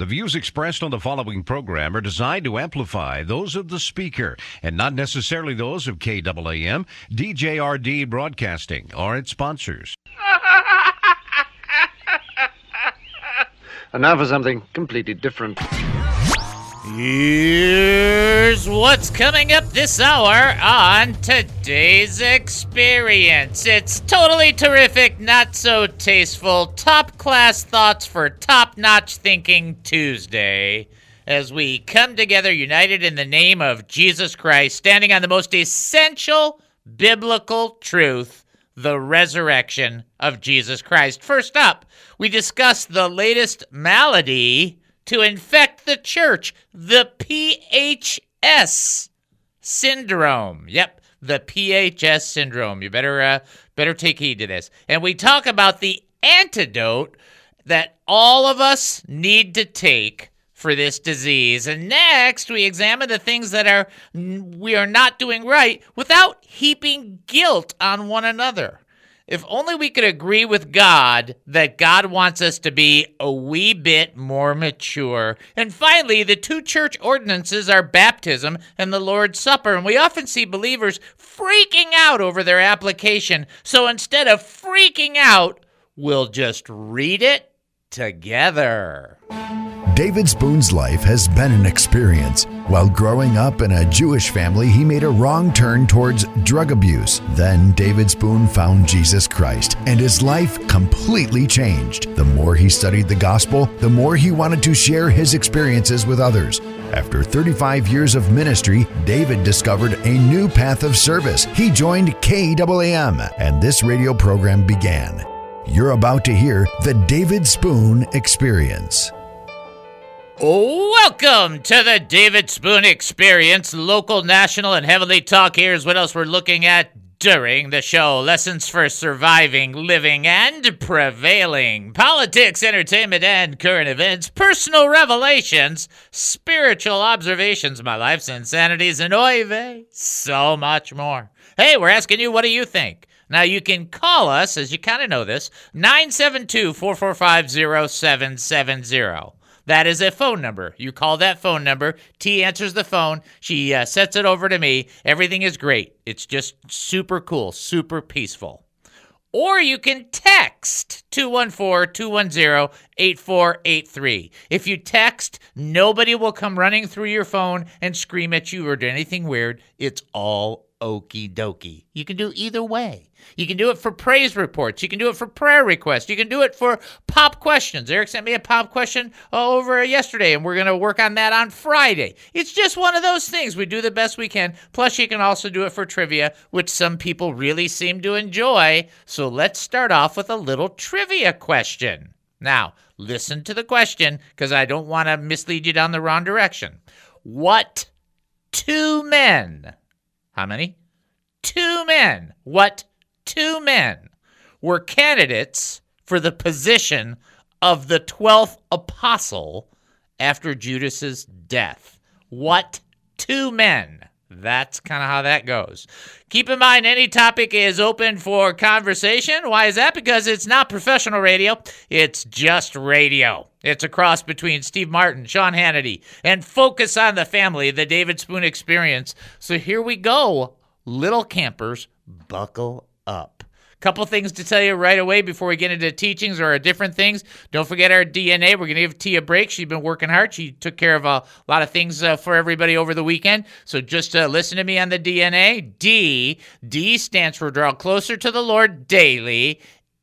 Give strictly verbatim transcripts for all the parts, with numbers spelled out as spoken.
The views expressed on the following program are designed to amplify those of the speaker and not necessarily those of K A A M, D J R D Broadcasting, or its sponsors. And now for something completely different. Here's what's coming up this hour on Today's Experience. It's totally terrific, not so tasteful, top-class thoughts for top-notch thinking Tuesday, as we come together united in the name of Jesus Christ, standing on the most essential biblical truth, the resurrection of Jesus Christ. First up, we discuss the latest malady to infect the church, the P H S syndrome. Yep, the P H S syndrome. You better uh, better take heed to this. And we talk about the antidote that all of us need to take for this disease. And next, we examine the things that are we are not doing right without heaping guilt on one another. If only we could agree with God that God wants us to be a wee bit more mature. And finally, the two church ordinances are baptism and the Lord's Supper. And we often see believers freaking out over their application. So instead of freaking out, we'll just read it together. David Spoon's life has been an experience. While growing up in a Jewish family, he made a wrong turn towards drug abuse. Then David Spoon found Jesus Christ, and his life completely changed. The more he studied the gospel, the more he wanted to share his experiences with others. After thirty-five years of ministry, David discovered a new path of service. He joined K A A M, and this radio program began. You're about to hear the David Spoon Experience. Welcome to the David Spoon Experience, local, national, and heavenly talk. Here's what else we're looking at during the show. Lessons for surviving, living, and prevailing. Politics, entertainment, and current events. Personal revelations. Spiritual observations. My life's insanities. And oy vey, so much more. Hey, we're asking you, what do you think? Now, you can call us, as you kind of know this, nine seven two, four four five, zero seven seven zero. That is a phone number. You call that phone number. T answers the phone. She uh, sets it over to me. Everything is great. It's just super cool, super peaceful. Or you can text two one four, two one zero, eight four eight three. If you text, nobody will come running through your phone and scream at you or do anything weird. It's all okie dokie. You can do either way. You can do it for praise reports. You can do it for prayer requests. You can do it for pop questions. Eric sent me a pop question over yesterday, and we're going to work on that on Friday. It's just one of those things. We do the best we can. Plus, you can also do it for trivia, which some people really seem to enjoy. So let's start off with a little trivia question. Now, listen to the question, because I don't want to mislead you down the wrong direction. What two men, how many? Two men. What two men were candidates for the position of the twelfth apostle after Judas's death? What two men? That's kind of how that goes. Keep in mind, any topic is open for conversation. Why is that? Because it's not professional radio. It's just radio. It's a cross between Steve Martin, Sean Hannity, and Focus on the Family, the David Spoon Experience. So here we go. Little campers, buckle up. Couple things to tell you right away before we get into teachings or different things. Don't forget our D N A. We're going to give Tia a break. She's been working hard. She took care of a lot of things uh, for everybody over the weekend. So just uh, listen to me on the D N A. D. D stands for draw closer to the Lord daily.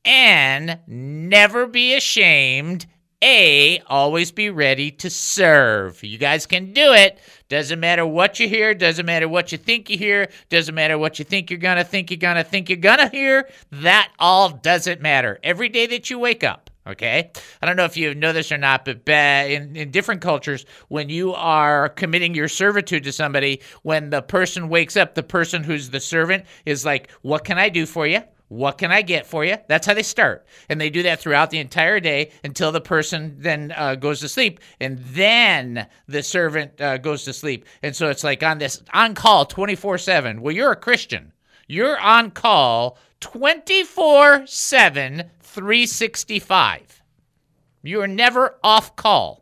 N. Never be ashamed. A, always be ready to serve. You guys can do it. Doesn't matter what you hear. Doesn't matter what you think you hear. Doesn't matter what you think you're going to think you're going to think you're going to hear. That all doesn't matter. Every day that you wake up, okay? I don't know if you know this or not, but in, in different cultures, when you are committing your servitude to somebody, when the person wakes up, the person who's the servant is like, what can I do for you? What can I get for you? That's how they start. And they do that throughout the entire day until the person then uh, goes to sleep. And then the servant uh, goes to sleep. And so it's like on this on call twenty-four seven. Well, you're a Christian. You're on call twenty-four seven, three sixty-five. You are never off call.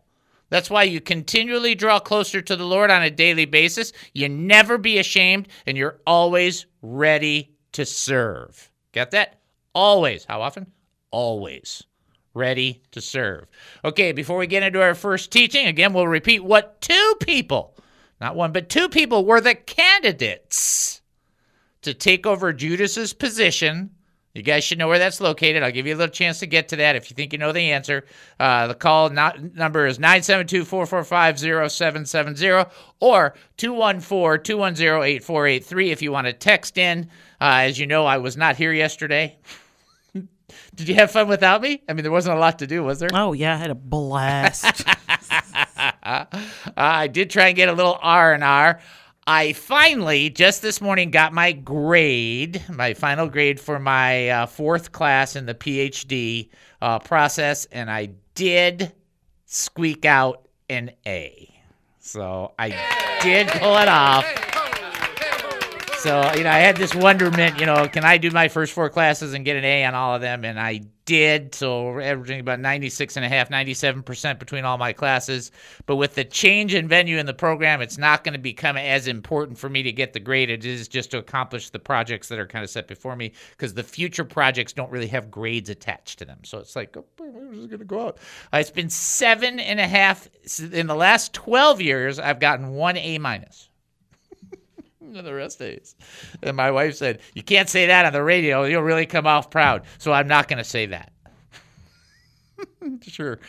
That's why you continually draw closer to the Lord on a daily basis. You never be ashamed, and you're always ready to serve. Get that? Always. How often? Always. Ready to serve. Okay, before we get into our first teaching, again, we'll repeat what two people, not one, but two people were the candidates to take over Judas's position. You guys should know where that's located. I'll give you a little chance to get to that if you think you know the answer. Uh, the call not, number is nine seven two, four four five, zero seven seven zero or two one four, two one zero, eight four eight three if you want to text in. Uh, as you know, I was not here yesterday. Did you have fun without me? I mean, there wasn't a lot to do, was there? Oh, yeah, I had a blast. uh, I did try and get a little R and R. I finally, just this morning, got my grade, my final grade for my uh, fourth class in the P H D uh, process, and I did squeak out an A. So I did pull it off. So, you know, I had this wonderment, you know, can I do my first four classes and get an A on all of them? And I did. So averaging about ninety-six and a half, ninety-seven percent between all my classes. But with the change in venue in the program, it's not going to become as important for me to get the grade. It is just to accomplish the projects that are kind of set before me, because the future projects don't really have grades attached to them. So it's like, oh, where's it going to go out? Uh, it's been seven and a half. In the last twelve years, I've gotten one A minus. The rest A's. And my wife said, you can't say that on the radio. You'll really come off proud. So I'm not going to say that. Sure.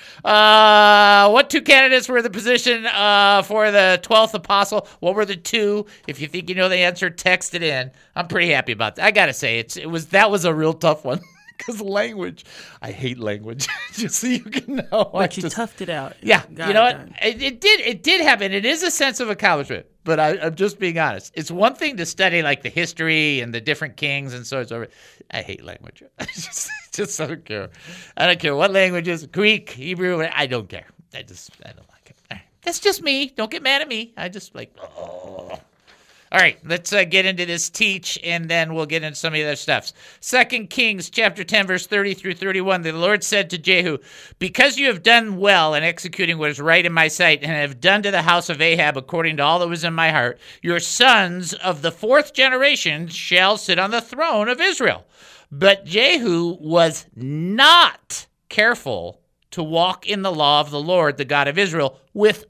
Uh, what two candidates were in the position uh, for the twelfth apostle? What were the two? If you think you know the answer, text it in. I'm pretty happy about that. I got to say, it's, it was that was a real tough one. Because language, I hate language. Just so you can know. But I you just, toughed it out. Yeah, Got you know it what? done. It, it did. It did happen. It is a sense of accomplishment. But I, I'm just being honest. It's one thing to study like the history and the different kings and so on and so forth. I hate language. I just, just don't care. I don't care what language is. Greek, Hebrew. I don't care. I just I don't like it. All right. That's just me. Don't get mad at me. I just like. Oh. All right, let's uh, get into this teach, and then we'll get into some of the other stuff. Second Kings chapter ten, verse thirty through thirty-one. The Lord said to Jehu, because you have done well in executing what is right in my sight, and have done to the house of Ahab according to all that was in my heart, your sons of the fourth generation shall sit on the throne of Israel. But Jehu was not careful to walk in the law of the Lord, the God of Israel, with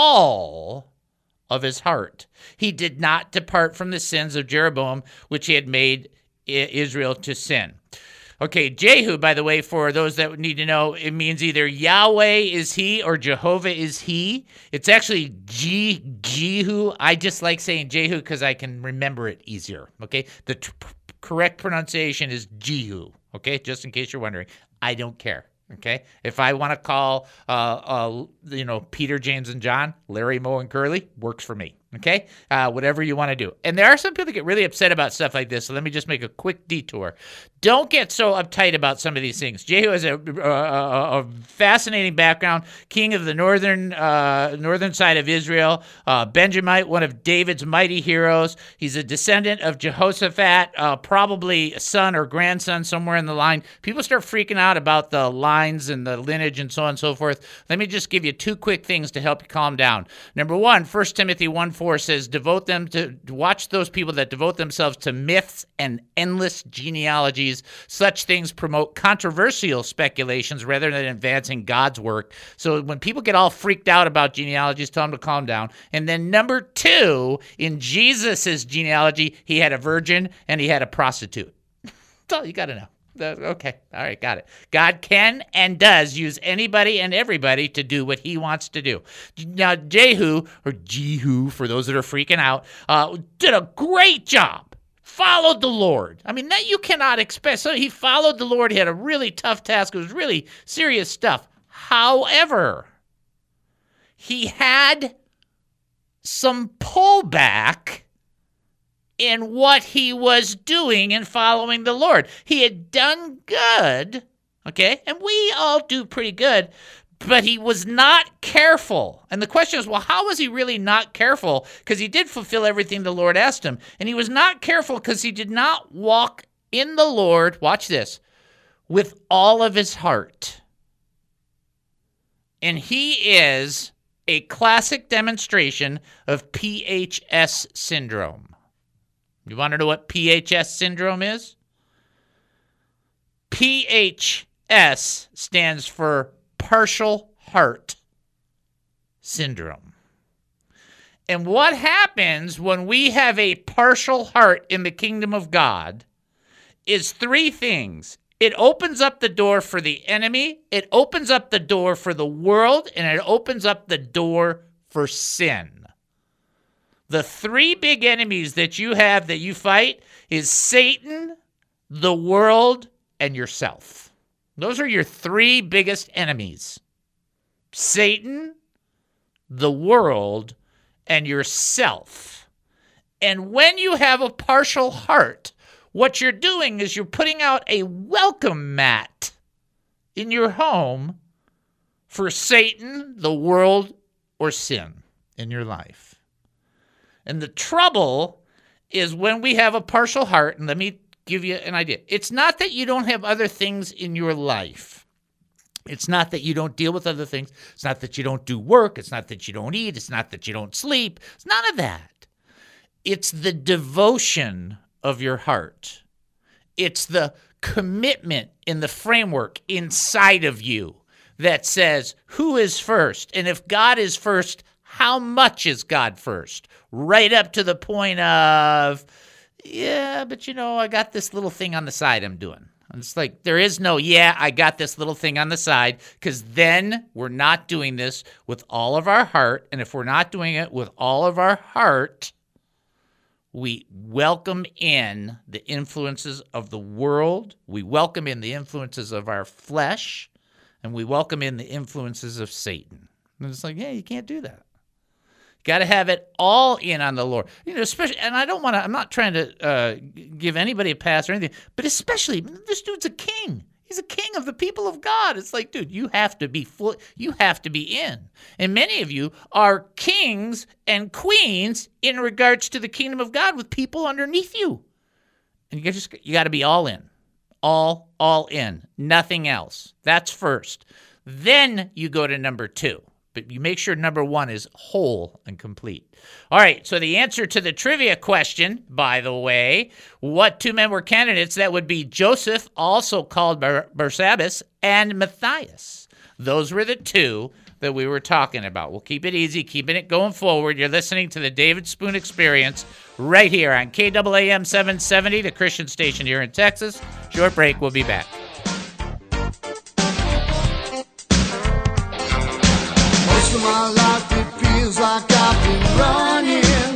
all of his heart. He did not depart from the sins of Jeroboam, which he had made Israel to sin. Okay, Jehu, by the way, for those that need to know, it means either Yahweh is he or Jehovah is he. It's actually G- Jehu. I just like saying Jehu because I can remember it easier. Okay, the t- correct pronunciation is Jehu. Okay, just in case you're wondering. I don't care. Okay, if I want to call, uh, uh, you know, Peter, James, and John, Larry, Moe, and Curly, works for me. Okay, uh, whatever you want to do. And there are some people that get really upset about stuff like this. So let me just make a quick detour. Don't get so uptight about some of these things. Jehu has a, a, a fascinating background. King of the northern uh, northern side of Israel. Uh, Benjamite, one of David's mighty heroes. He's a descendant of Jehoshaphat, uh, probably son or grandson somewhere in the line. People start freaking out about the lines and the lineage and so on and so forth. Let me just give you two quick things to help you calm down. Number one, First Timothy one four says, devote them to, watch those people that devote themselves to myths and endless genealogies. Such things promote controversial speculations rather than advancing God's work. So when people get all freaked out about genealogies, tell them to calm down. And then number two, in Jesus' genealogy, he had a virgin and he had a prostitute. That's all you got to know. Okay. All right. Got it. God can and does use anybody and everybody to do what he wants to do. Now, Jehu, or Jehu, for those that are freaking out, uh, did a great job. Followed the Lord. I mean, that you cannot expect. So he followed the Lord. He had a really tough task. It was really serious stuff. However, he had some pullback in what he was doing and following the Lord. He had done good, okay, and we all do pretty good, but he was not careful. And the question is, well, how was he really not careful? Because he did fulfill everything the Lord asked him. And he was not careful because he did not walk in the Lord, watch this, with all of his heart. And he is a classic demonstration of P H S syndrome. You want to know what P H S syndrome is? P H S stands for partial heart syndrome. And what happens when we have a partial heart in the kingdom of God is three things. It opens up the door for the enemy, it opens up the door for the world, and it opens up the door for sin. The three big enemies that you have that you fight is Satan, the world, and yourself. Those are your three biggest enemies. Satan, the world, and yourself. And when you have a partial heart, what you're doing is you're putting out a welcome mat in your home for Satan, the world, or sin in your life. And the trouble is when we have a partial heart, and let me give you an idea. It's not that you don't have other things in your life. It's not that you don't deal with other things. It's not that you don't do work. It's not that you don't eat. It's not that you don't sleep. It's none of that. It's the devotion of your heart. It's the commitment in the framework inside of you that says, who is first? And if God is first, how much is God first? Right up to the point of, yeah, but you know, I got this little thing on the side I'm doing. And it's like, there is no, yeah, I got this little thing on the side, because then we're not doing this with all of our heart. And if we're not doing it with all of our heart, we welcome in the influences of the world, we welcome in the influences of our flesh, and we welcome in the influences of Satan. And it's like, yeah, you can't do that. You got to have it all in on the Lord. You know, especially, and I don't want to, I'm not trying to uh, give anybody a pass or anything, but especially, this dude's a king. He's a king of the people of God. It's like, dude, you have to be full, you have to be in. And many of you are kings and queens in regards to the kingdom of God with people underneath you. And you just you got to be all in. All, all in. Nothing else. That's first. Then you go to number two. But you make sure number one is whole and complete. All right, so the answer to the trivia question, by the way, what two men were candidates? That would be Joseph, also called Bar- Barsabbas, and Matthias. Those were the two that we were talking about. We'll keep it easy, keeping it going forward. You're listening to the David Spoon Experience right here on K A A M seven seventy, the Christian station here in Texas. Short break, we'll be back. Most of my life it feels like I've been running.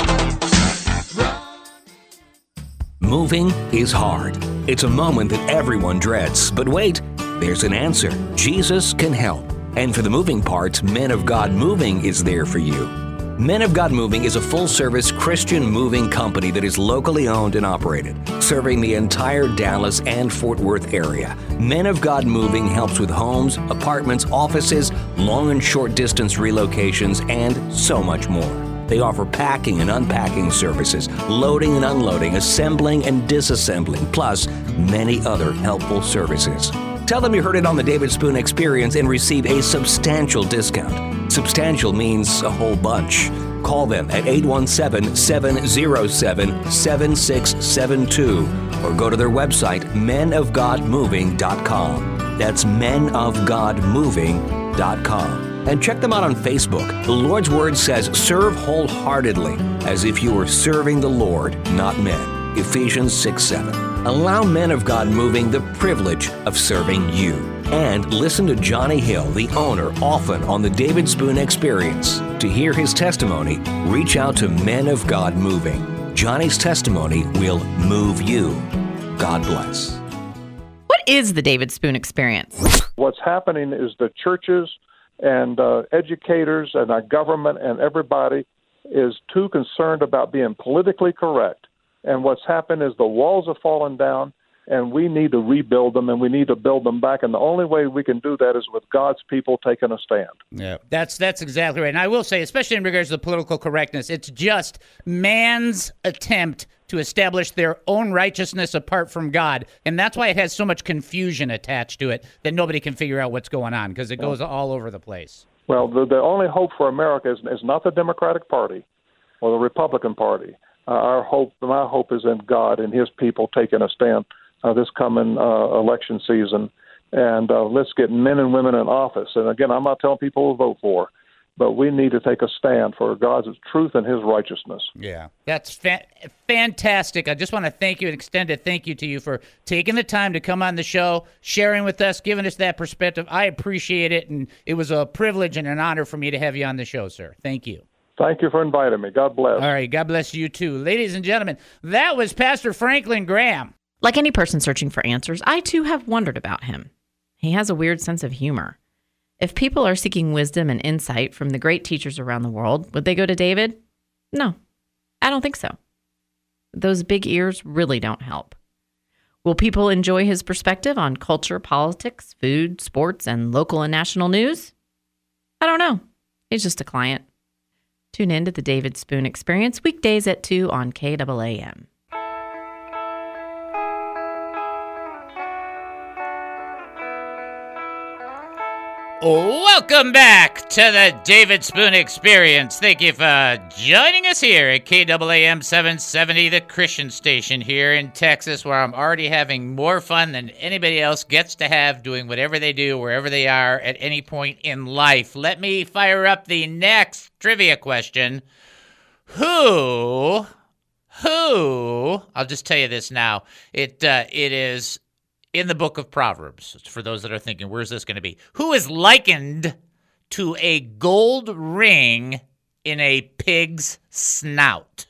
Run. Moving is hard. It's a moment that everyone dreads. But wait, there's an answer. Jesus can help. And for the moving parts, Men of God Moving is there for you. Men of God Moving is a full-service Christian moving company that is locally owned and operated, serving the entire Dallas and Fort Worth area. Men of God Moving helps with homes, apartments, offices, long and short distance relocations, and so much more. They offer packing and unpacking services, loading and unloading, assembling and disassembling, plus many other helpful services. Tell them you heard it on the David Spoon Experience and receive a substantial discount. Substantial means a whole bunch. Call them at eight one seven, seven zero seven, seven six seven two or go to their website, men of god moving dot com. That's men of god moving dot com. And check them out on Facebook. The Lord's Word says, serve wholeheartedly, as if you were serving the Lord, not men. Ephesians six seven. Allow Men of God Moving the privilege of serving you. And listen to Johnny Hill, the owner, often on the David Spoon Experience. To hear his testimony, reach out to Men of God Moving. Johnny's testimony will move you. God bless. What is the David Spoon Experience? What's happening is the churches and uh, educators and our government and everybody is too concerned about being politically correct. And what's happened is the walls have fallen down, and we need to rebuild them, and we need to build them back. And the only way we can do that is with God's people taking a stand. Yeah, that's that's exactly right. And I will say, especially in regards to the political correctness, it's just man's attempt to establish their own righteousness apart from God. And that's why it has so much confusion attached to it that nobody can figure out what's going on, because it goes all over the place. Well, the, the only hope for America is, is not the Democratic Party or the Republican Party. Uh, our hope, my hope, is in God and His people taking a stand uh, this coming uh, election season. And uh, let's get men and women in office. And again, I'm not telling people to vote for, but we need to take a stand for God's truth and His righteousness. Yeah, that's fa- fantastic. I just want to thank you and extend a thank you to you for taking the time to come on the show, sharing with us, giving us that perspective. I appreciate it, and it was a privilege and an honor for me to have you on the show, sir. Thank you. Thank you for inviting me. God bless. All right, God bless you too. Ladies and gentlemen, that was Pastor Franklin Graham. Like any person searching for answers, I too have wondered about him. He has a weird sense of humor. If people are seeking wisdom and insight from the great teachers around the world, would they go to David? No, I don't think so. Those big ears really don't help. Will people enjoy his perspective on culture, politics, food, sports, and local and national news? I don't know. He's just a client. Tune in to the David Spoon Experience weekdays at two on K A A M. Welcome back to the David Spoon Experience. Thank you for joining us here at K A A M seven seventy, the Christian station here in Texas, where I'm already having more fun than anybody else gets to have doing whatever they do, wherever they are at any point in life. Let me fire up the next trivia question. Who, who, I'll just tell you this now. It, uh, it is... in the book of Proverbs, for those that are thinking, where's this going to be? Who is likened to a gold ring in a pig's snout?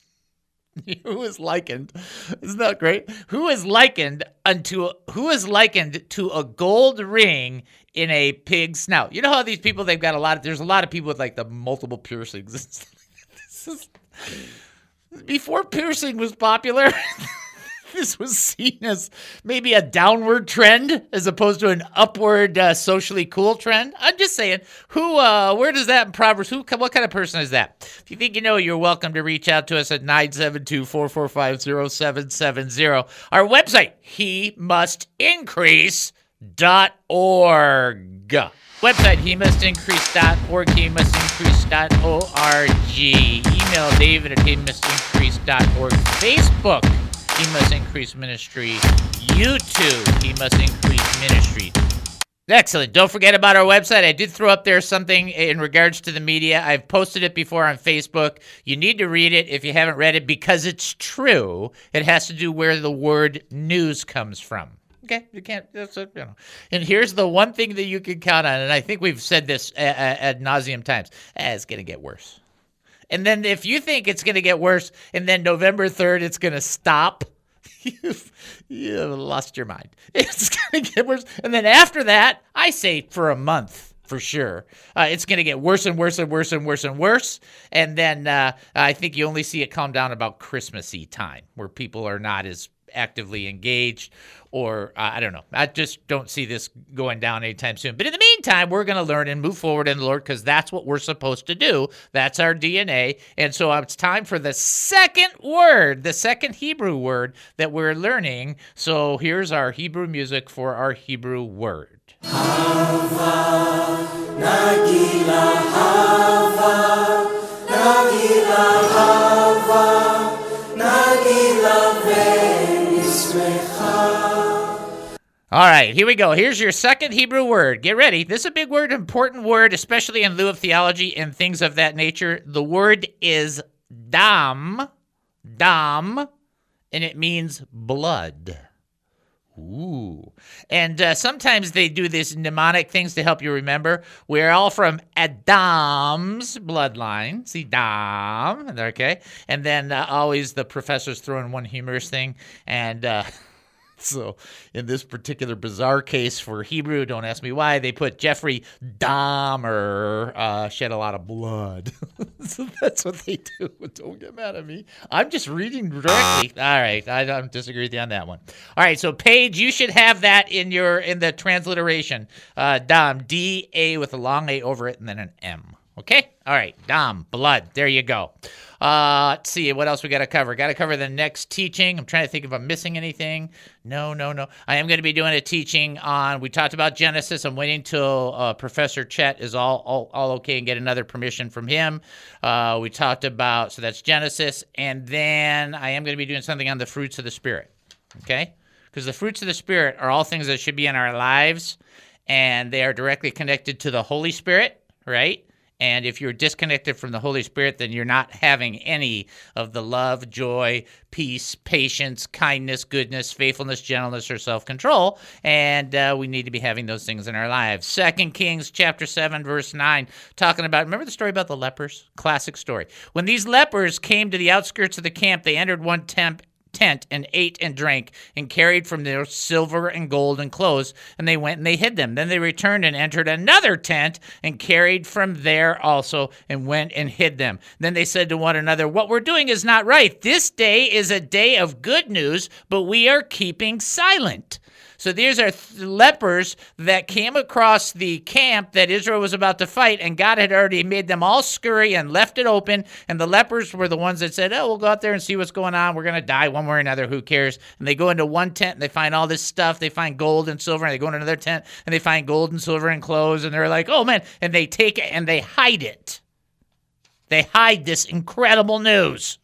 Who is likened? Isn't that great? Who is likened unto? Who is likened to a gold ring in a pig's snout? You know how these people, they've got a lot of, there's a lot of people with like the multiple piercings. This is, before piercing was popular, this was seen as maybe a downward trend as opposed to an upward, uh, socially cool trend. I'm just saying, who, uh, where does that in Proverbs, who, what kind of person is that? If you think you know, you're welcome to reach out to us at nine seven two, four four five, zero seven seven zero. Our website, he must increase dot org. Website, he must increase dot org, he must increase dot org. Email David at he must increase dot org. Facebook, He Must Increase Ministry. YouTube, He Must Increase Ministry. Excellent. Don't forget about our website. I did throw up there something in regards to the media. I've posted it before on Facebook. You need to read it if you haven't read it because it's true. It has to do where the word news comes from. Okay, you can't, that's it, you know. And here's the one thing that you can count on, and I think we've said this ad, ad nauseum times. Eh, it's going to get worse. And then if you think it's going to get worse, and then November third it's going to stop, you've, you've lost your mind. It's going to get worse. And then after that, I say for a month, for sure, uh, it's going to get worse and worse and worse and worse and worse. And then uh, I think you only see it calm down about Christmassy time, where people are not as actively engaged, or uh, I don't know. I just don't see this going down anytime soon. But in the meantime, we're going to learn and move forward in the Lord because that's what we're supposed to do. That's our D N A. And so it's time for the second word, the second Hebrew word that we're learning. So here's our Hebrew music for our Hebrew word. Hava, Nagila, Hava, Nagila, Hava, Nagila, All right, here we go. Here's your second Hebrew word. Get ready. This is a big word, important word, especially in lieu of theology and things of that nature. The word is dam, dam, and it means blood. Ooh. And uh, sometimes they do these mnemonic things to help you remember. We're all from Adam's bloodline. See, Dam. Okay. And then uh, always the professors throw in one humorous thing. And uh, so in this particular bizarre case for Hebrew, don't ask me why, they put Jeffrey Dahmer uh, shed a lot of blood. So that's what they do. Don't get mad at me. I'm just reading directly. All right. I don't disagree with you on that one. All right. So Paige, you should have that in your in the transliteration. Uh, Dam, D A with a long A over it and then an M. Okay? All right. Dom, blood. There you go. Uh, let's see. What else we got to cover? Got to cover the next teaching. I'm trying to think if I'm missing anything. No, no, no. I am going to be doing a teaching on, we talked about Genesis. I'm waiting till uh, Professor Chet is all, all, all okay and get another permission from him. Uh, we talked about, so that's Genesis. And then I am going to be doing something on the fruits of the Spirit. Okay? Because the fruits of the Spirit are all things that should be in our lives, and they are directly connected to the Holy Spirit, right? And if you're disconnected from the Holy Spirit, then you're not having any of the love, joy, peace, patience, kindness, goodness, faithfulness, gentleness, or self-control. And uh, we need to be having those things in our lives. Second Kings chapter seven, verse nine, talking about, remember the story about the lepers? Classic story. When these lepers came to the outskirts of the camp, they entered one tent, tent and ate and drank and carried from their silver and gold and clothes, and they went and they hid them. Then they returned and entered another tent and carried from there also and went and hid them. Then they said to one another, what we're doing is not right. This day is a day of good news, but we are keeping silent. So these are th- lepers that came across the camp that Israel was about to fight, and God had already made them all scurry and left it open, and the lepers were the ones that said, oh, we'll go out there and see what's going on. We're going to die one way or another. Who cares? And they go into one tent, and they find all this stuff. They find gold and silver, and they go into another tent, and they find gold and silver and clothes, and they're like, oh, man, and they take it, and they hide it. They hide this incredible news.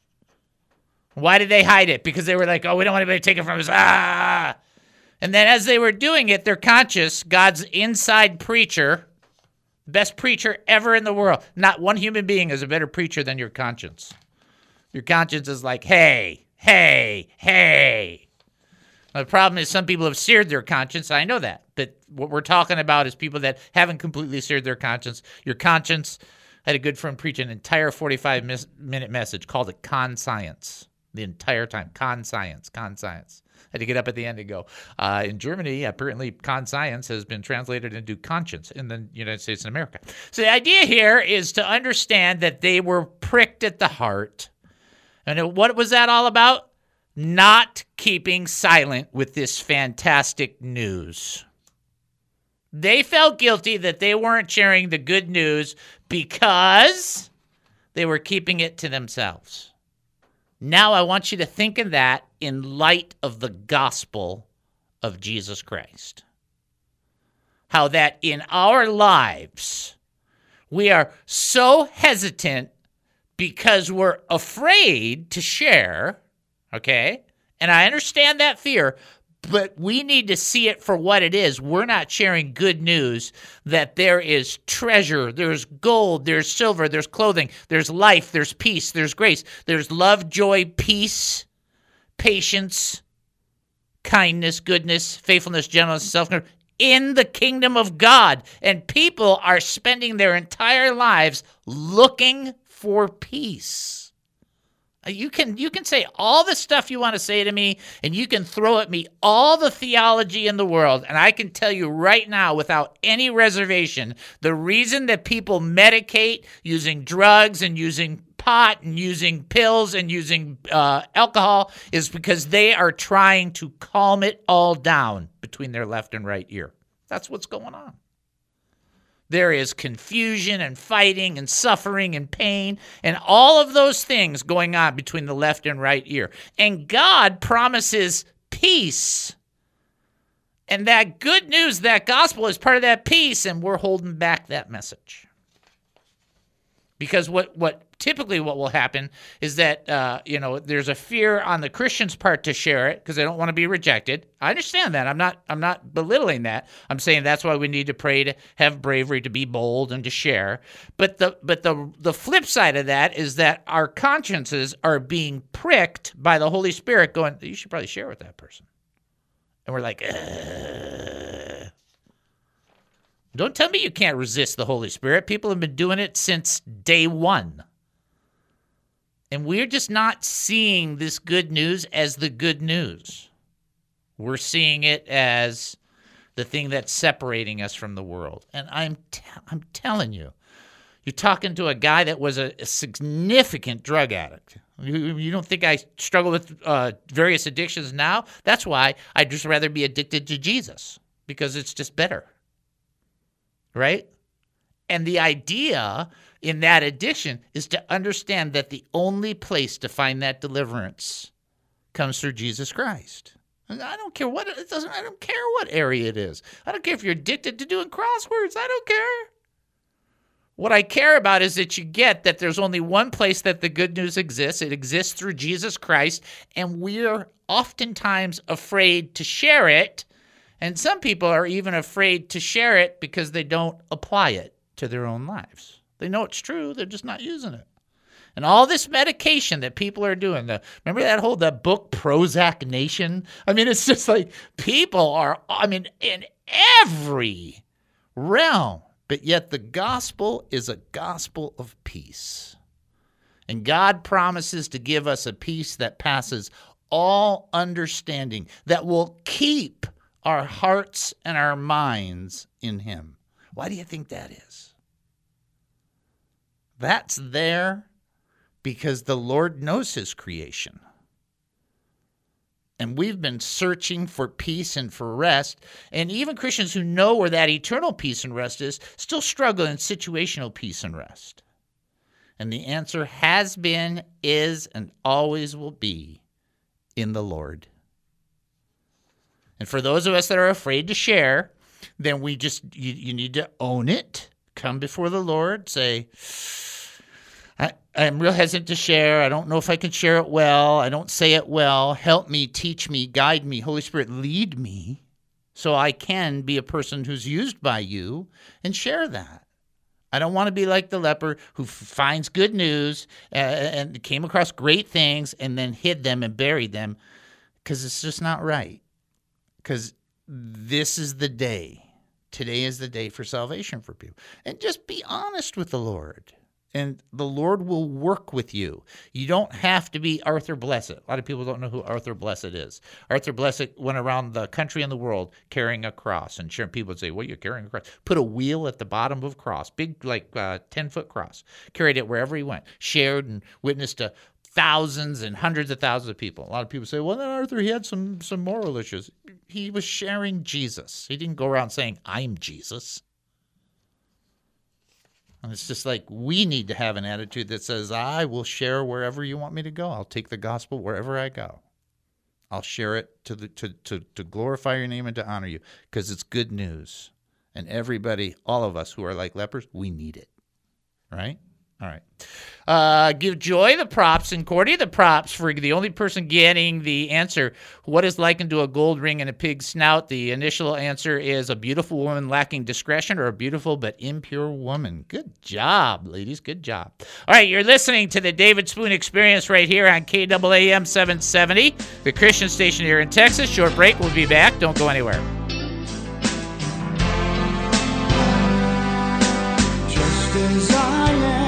Why did they hide it? Because they were like, oh, we don't want anybody to take it from us. Ah! And then as they were doing it, their conscience, God's inside preacher, best preacher ever in the world. Not one human being is a better preacher than your conscience. Your conscience is like, hey, hey, hey. Now, the problem is some people have seared their conscience. I know that. But what we're talking about is people that haven't completely seared their conscience. Your conscience, I had a good friend preach an entire forty-five minute message, called it Conscience. The entire time. Conscience, conscience. I had to get up at the end and go, uh, in Germany, apparently conscience has been translated into conscience in the United States and America. So the idea here is to understand that they were pricked at the heart. And what was that all about? Not keeping silent with this fantastic news. They felt guilty that they weren't sharing the good news because they were keeping it to themselves. Now I want you to think of that in light of the gospel of Jesus Christ. How that in our lives, we are so hesitant because we're afraid to share, okay? And I understand that fear, but we need to see it for what it is. We're not sharing good news that there is treasure, there's gold, there's silver, there's clothing, there's life, there's peace, there's grace, there's love, joy, peace, patience, kindness, goodness, faithfulness, gentleness, self-control in the kingdom of God. And people are spending their entire lives looking for peace. You can you can say all the stuff you want to say to me, and you can throw at me all the theology in the world, and I can tell you right now without any reservation, the reason that people medicate using drugs and using pot and using pills and using uh, alcohol is because they are trying to calm it all down between their left and right ear. That's what's going on. There is confusion and fighting and suffering and pain and all of those things going on between the left and right ear. And God promises peace. And that good news, that gospel is part of that peace, and we're holding back that message. Because what, what typically what will happen is that, uh, you know, there's a fear on the Christian's part to share it because they don't want to be rejected. I understand that. I'm not I'm not belittling that. I'm saying that's why we need to pray to have bravery, to be bold, and to share. But the but the the flip side of that is that our consciences are being pricked by the Holy Spirit going, you should probably share with that person. And we're like, ugh. Don't tell me you can't resist the Holy Spirit. People have been doing it since day one. And we're just not seeing this good news as the good news. We're seeing it as the thing that's separating us from the world. And I'm t- I'm telling you, you're talking to a guy that was a, a significant drug addict. You, you don't think I struggle with uh, various addictions now? That's why I'd just rather be addicted to Jesus, because it's just better. Right? And the idea in that addiction is to understand that the only place to find that deliverance comes through Jesus Christ. And I don't care what it doesn't. I don't care what area it is. I don't care if you're addicted to doing crosswords. I don't care. What I care about is that you get that there's only one place that the good news exists. It exists through Jesus Christ, and we're oftentimes afraid to share it. And some people are even afraid to share it because they don't apply it to their own lives. They know it's true. They're just not using it. And all this medication that people are doing, the, remember that whole that book, Prozac Nation? I mean, it's just like people are, I mean, in every realm. But yet the gospel is a gospel of peace. And God promises to give us a peace that passes all understanding, that will keep our hearts and our minds in him. Why do you think that is? That's there because the Lord knows his creation. And we've been searching for peace and for rest. And even Christians who know where that eternal peace and rest is still struggle in situational peace and rest. And the answer has been, is, and always will be in the Lord. And for those of us that are afraid to share, then we just, you, you need to own it. Come before the Lord, say, I, I'm real hesitant to share. I don't know if I can share it well. I don't say it well. Help me, teach me, guide me. Holy Spirit, lead me so I can be a person who's used by you and share that. I don't want to be like the leper who f- finds good news uh, and came across great things and then hid them and buried them, because it's just not right. Because this is the day. Today is the day for salvation for people. And just be honest with the Lord. And the Lord will work with you. You don't have to be Arthur Blessed. A lot of people don't know who Arthur Blessed is. Arthur Blessed went around the country and the world carrying a cross. And sure, people would say, what are you carrying a cross? Put a wheel at the bottom of a cross, big like uh, ten-foot cross. Carried it wherever he went. Shared and witnessed to thousands and hundreds of thousands of people. A lot of people say, well, then Arthur, he had some, some moral issues. He was sharing Jesus. He didn't go around saying, I'm Jesus. And it's just like we need to have an attitude that says, I will share wherever you want me to go. I'll take the gospel wherever I go. I'll share it to the, to, to, to glorify your name and to honor you, because it's good news. And everybody, all of us who are like lepers, we need it. Right? All right. Uh, give Joy the props and Cordy the props for the only person getting the answer. What is likened to a gold ring and a pig's snout? The initial answer is a beautiful woman lacking discretion, or a beautiful but impure woman. Good job, ladies. Good job. All right, you're listening to the David Spoon Experience right here on K A A M seven seventy, the Christian station here in Texas. Short break. We'll be back. Don't go anywhere. Just as I am.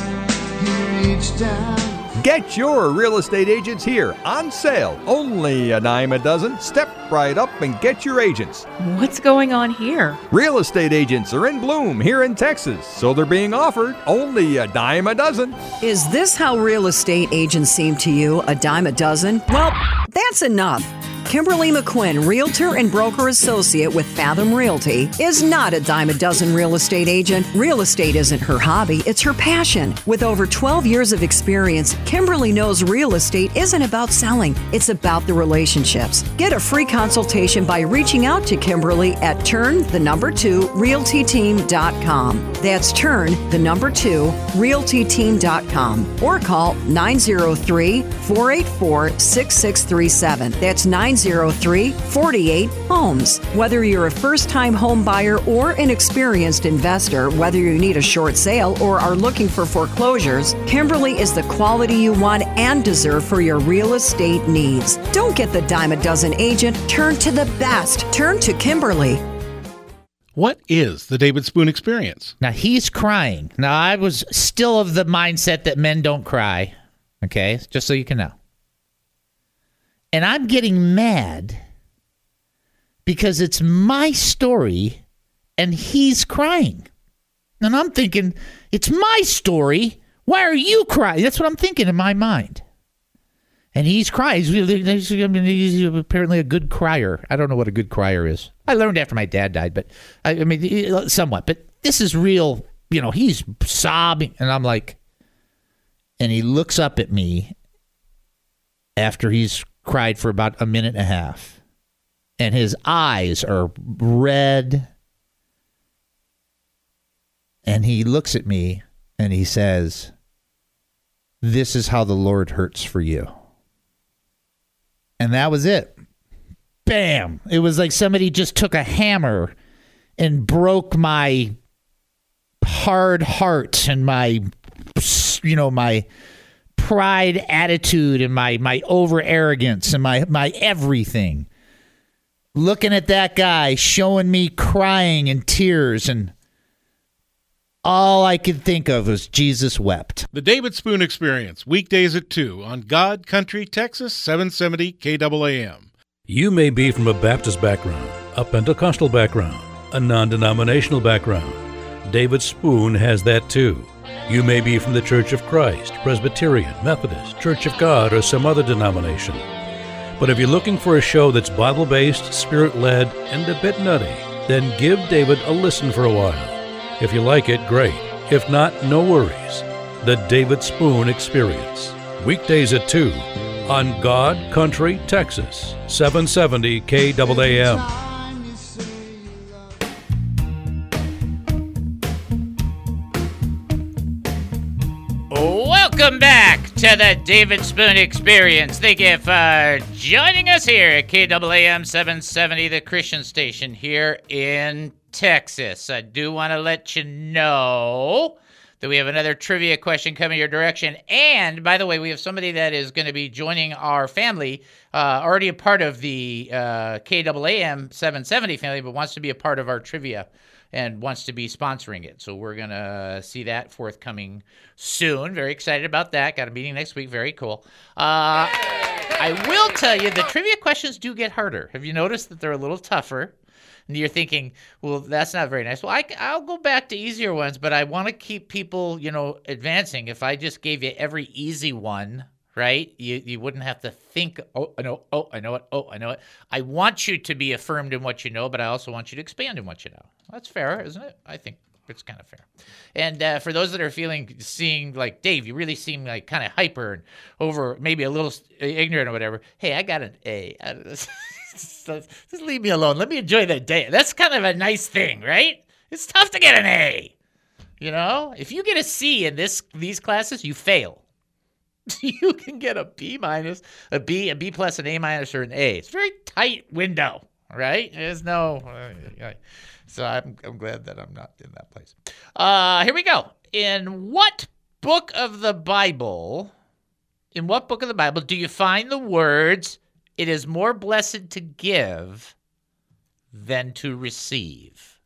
Get your real estate agents here on sale. Only a dime a dozen. Step right up and get your agents. What's going on here? Real estate agents are in bloom here in Texas, so they're being offered only a dime a dozen. Is this how real estate agents seem to you, a dime a dozen? Well, that's enough. Kimberly McQuinn, Realtor and Broker Associate with Fathom Realty, is not a dime a dozen real estate agent. Real estate isn't her hobby, it's her passion. With over twelve years of experience, Kimberly knows real estate isn't about selling, it's about the relationships. Get a free consultation by reaching out to Kimberly at turn the number two realty team dot com. That's turn the number two realty team dot com. Or call nine oh three, four eight four, six six three seven. That's nine oh three, four eight, homes. Whether you're a first-time home buyer or an experienced investor, whether you need a short sale or are looking for foreclosures, Kimberly is the quality you want and deserve for your real estate needs. Don't get the dime a dozen agent. Turn to the best. Turn to Kimberly. What is the David Spoon Experience? Now, he's crying. Now, I was still of the mindset that men don't cry. Okay? Just so you can know. And I'm getting mad because it's my story and he's crying. And I'm thinking, it's my story. Why are you crying? That's what I'm thinking in my mind. And he's crying. He's, I mean, he's apparently a good crier. I don't know what a good crier is. I learned after my dad died, but I, I mean, somewhat. But this is real you know, he's sobbing. And I'm like, and he looks up at me after he's cried for about a minute and a half. And his eyes are red. And he looks at me and he says, "This is how the Lord hurts for you." And that was it. Bam. It was like somebody just took a hammer and broke my hard heart and my, you know, my pride attitude and my, my over arrogance and my, my everything. Looking at that guy showing me crying and tears, and all I could think of was Jesus wept. The David Spoon Experience, weekdays at two on God Country, Texas, seven seventy K A A M. You may be from a Baptist background, a Pentecostal background, a non-denominational background. David Spoon has that too. You may be from the Church of Christ, Presbyterian, Methodist, Church of God, or some other denomination. But if you're looking for a show that's Bible-based, Spirit-led, and a bit nutty, then give David a listen for a while. If you like it, great. If not, no worries. The David Spoon Experience. Weekdays at two on God Country, Texas, seven seventy K A A M. Welcome back to the David Spoon Experience. Thank you for joining us here at K A A M seven seventy, the Christian station here in Texas. I do want to let you know that we have another trivia question coming your direction. And, by the way, we have somebody that is going to be joining our family, uh, already a part of the uh, K A A M seven seventy family, but wants to be a part of our trivia and wants to be sponsoring it. So we're going to see that forthcoming soon. Very excited about that. Got a meeting next week. Very cool. Uh, I will tell you, the trivia questions do get harder. Have you noticed that they're a little tougher? And you're thinking, well, that's not very nice. Well, I, I'll go back to easier ones, but I want to keep people, you know, advancing. If I just gave you every easy one, right, you, you wouldn't have to think, oh, I know, oh, I know it, oh, I know it. I want you to be affirmed in what you know, but I also want you to expand in what you know. That's fair, isn't it? I think it's kind of fair. And uh, for those that are feeling, seeing like, Dave, you really seem like kind of hyper and over, maybe a little ignorant or whatever. Hey, I got an A. Just leave me alone. Let me enjoy that day. That's kind of a nice thing, right? It's tough to get an A. You know, if you get a C in this these classes, you fail. You can get a B minus, a B, a B plus, an A minus, or an A. It's a very tight window, right? There's no. Uh, so I'm I'm glad that I'm not in that place. Uh, here we go. In what book of the Bible? In what book of the Bible do you find the words, "It is more blessed to give than to receive"?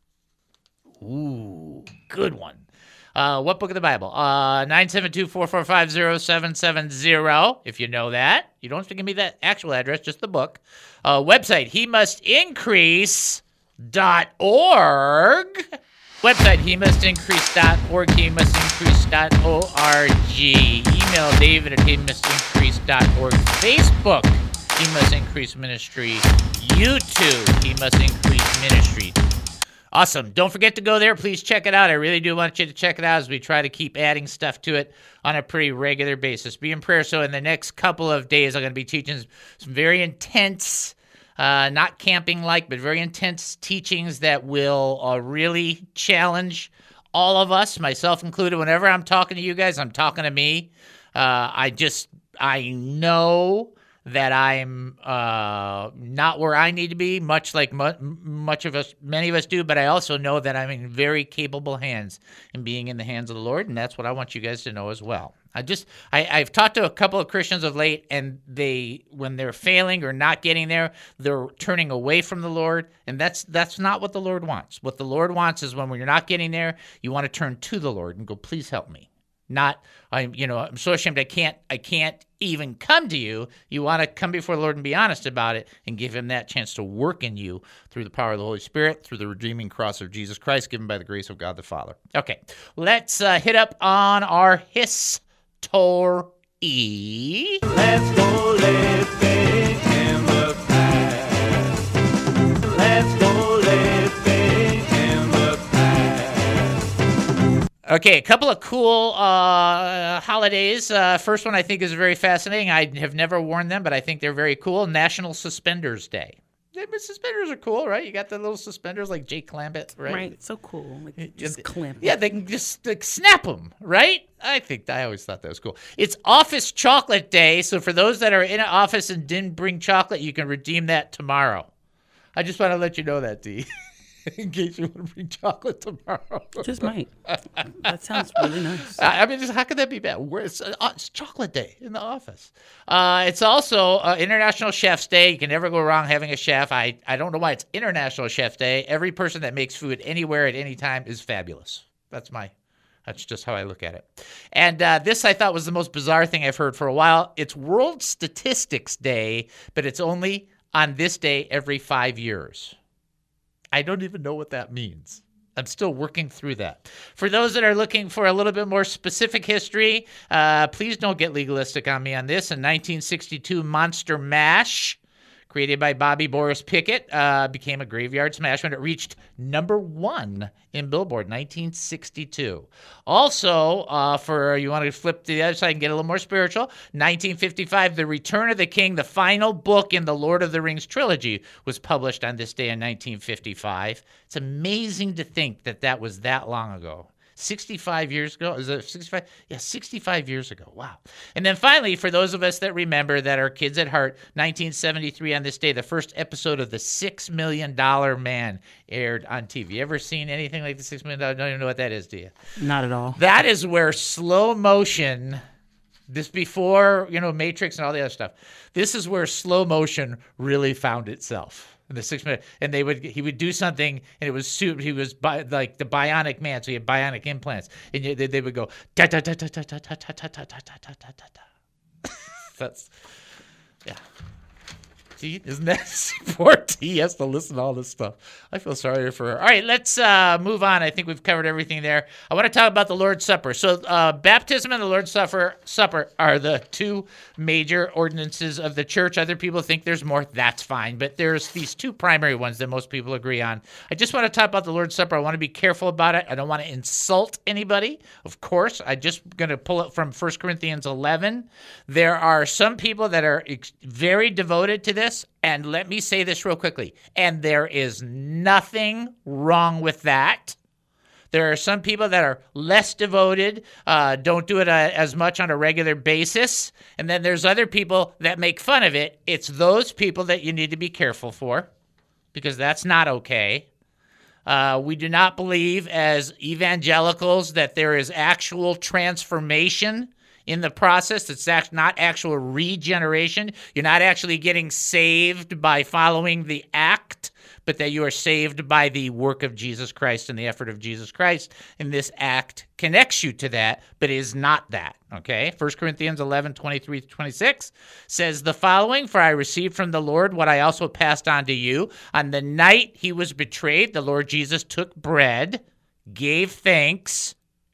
Ooh, good one. Uh, what book of the Bible? Uh, nine seven two, four four five, zero seven seven zero, if you know that. You don't have to give me that actual address, just the book. Uh, website, he must increase dot org. Website, he must increase dot org, he must increase dot org. Email David at he must increase dot org. Facebook, He Must Increase Ministry. YouTube, He Must Increase Ministry. Awesome. Don't forget to go there. Please check it out. I really do want you to check it out as we try to keep adding stuff to it on a pretty regular basis. Be in prayer. So in the next couple of days, I'm going to be teaching some very intense, uh, not camping-like, but very intense teachings that will uh, really challenge all of us, myself included. Whenever I'm talking to you guys, I'm talking to me. Uh, I just, I know that I'm uh, not where I need to be, much like mu- much of us, many of us do, but I also know that I'm in very capable hands in being in the hands of the Lord, and that's what I want you guys to know as well. I just, I, I've talked to a couple of Christians of late, and they, when they're failing or not getting there, they're turning away from the Lord, and that's that's not what the Lord wants. What the Lord wants is when you're not getting there, you want to turn to the Lord and go, please help me. Not, I'm, you know, I'm so ashamed I can't, I can't even come to you. You want to come before the Lord and be honest about it and give him that chance to work in you through the power of the Holy Spirit, through the redeeming cross of Jesus Christ, given by the grace of God the Father. Okay, let's uh, hit up on our history. Let's go living in the past. Let's go living in the past. Okay, a couple of cool uh, holidays. Uh, first one I think is very fascinating. I have never worn them, but I think they're very cool. National Suspenders Day. Yeah, but suspenders are cool, right? You got the little suspenders like Jake Clampett, right? Right, so cool. Like, just clamp. Yeah, they can just like, snap them, right? I think I always thought that was cool. It's Office Chocolate Day, so for those that are in an office and didn't bring chocolate, you can redeem that tomorrow. I just want to let you know that, Dee. In case you want to bring chocolate tomorrow. Just might. That sounds really nice. I mean, just, how could that be bad? Where it's, uh, it's chocolate day in the office. Uh, it's also uh, International Chef's Day. You can never go wrong having a chef. I, I don't know why it's International Chef's Day. Every person that makes food anywhere at any time is fabulous. That's my, that's just how I look at it. And uh, this I thought was the most bizarre thing I've heard for a while. It's World Statistics Day, but it's only on this day every five years. I don't even know what that means. I'm still working through that. For those that are looking for a little bit more specific history, uh, please don't get legalistic on me on this. In nineteen sixty-two, Monster Mash, created by Bobby Boris Pickett, uh, became a graveyard smash when it reached number one in Billboard, nineteen sixty-two. Also, uh, for you want to flip to the other side and get a little more spiritual, nineteen fifty-five, The Return of the King, the final book in the Lord of the Rings trilogy, was published on this day in nineteen fifty-five. It's amazing to think that that was that long ago. sixty-five years ago? Is it sixty-five? Yeah, sixty-five years ago. Wow. And then finally, for those of us that remember that are kids at heart, nineteen seventy-three on this day, the first episode of The Six Million Dollar Man aired on T V. You ever seen anything like The Six Million Dollar Man? Don't even know what that is, do you? Not at all. That is where slow motion, this before, you know, Matrix and all the other stuff, this is where slow motion really found itself. In the six minute, and they would he would do something, and it was suit. He was bi, like the Bionic Man, so he had bionic implants, and you, they, they would go da da da da da da da da da da da da da da. That's yeah. See, isn't that poor T? He has to listen to all this stuff. I feel sorry for her. All right, let's uh, move on. I think we've covered everything there. I want to talk about the Lord's Supper. So uh, baptism and the Lord's Supper, Supper are the two major ordinances of the church. Other people think there's more. That's fine. But there's these two primary ones that most people agree on. I just want to talk about the Lord's Supper. I want to be careful about it. I don't want to insult anybody. Of course, I'm just going to pull it from First Corinthians eleven. There are some people that are ex- very devoted to this. And let me say this real quickly. And there is nothing wrong with that. There are some people that are less devoted, uh, don't do it uh, as much on a regular basis. And then there's other people that make fun of it. It's those people that you need to be careful for, because that's not okay. Uh, we do not believe as evangelicals that there is actual transformation in the process. It's not actual regeneration. You're not actually getting saved by following the act, but that you are saved by the work of Jesus Christ and the effort of Jesus Christ. And this act connects you to that, but is not that. Okay? First Corinthians eleven, twenty-three to twenty-six says the following, for I received from the Lord what I also passed on to you. On the night he was betrayed, the Lord Jesus took bread, gave thanks,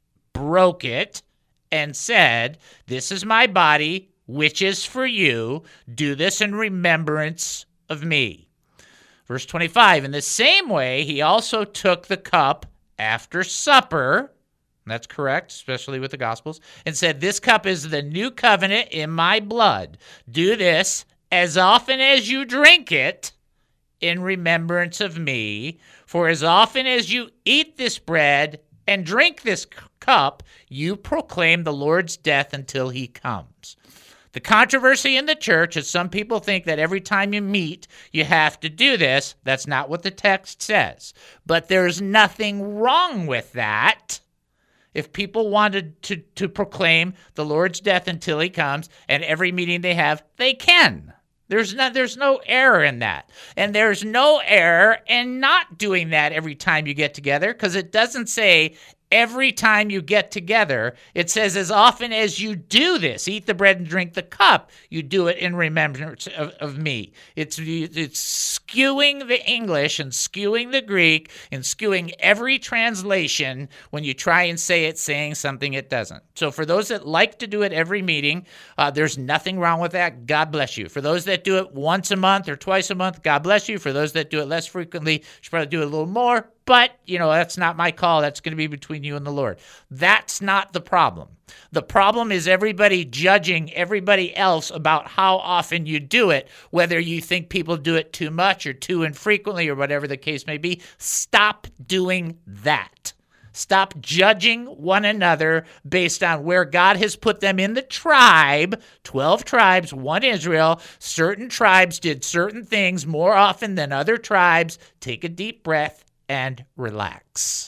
broke it, and said, this is my body, which is for you. Do this in remembrance of me. Verse twenty-five, in the same way, he also took the cup after supper, that's correct, especially with the Gospels, and said, this cup is the new covenant in my blood. Do this as often as you drink it in remembrance of me. For as often as you eat this bread and drink this cup, you proclaim the Lord's death until he comes. The controversy in the church is some people think that every time you meet, you have to do this. That's not what the text says. But there's nothing wrong with that. If people wanted to, to proclaim the Lord's death until he comes, and every meeting they have, they can. There's no, there's no error in that. And there's no error in not doing that every time you get together, because it doesn't say every time you get together. It says as often as you do this, eat the bread and drink the cup, you do it in remembrance of, of me. It's, it's skewing the English and skewing the Greek and skewing every translation when you try and say it saying something it doesn't. So for those that like to do it every meeting, uh, there's nothing wrong with that. God bless you. For those that do it once a month or twice a month, God bless you. For those that do it less frequently, should probably do it a little more. but, you know, that's not my call. That's going to be between you and the Lord. That's not the problem. The problem is everybody judging everybody else about how often you do it, whether you think people do it too much or too infrequently or whatever the case may be. Stop doing that. Stop judging one another based on where God has put them in the tribe. twelve tribes, one Israel. Certain tribes did certain things more often than other tribes. Take a deep breath and relax.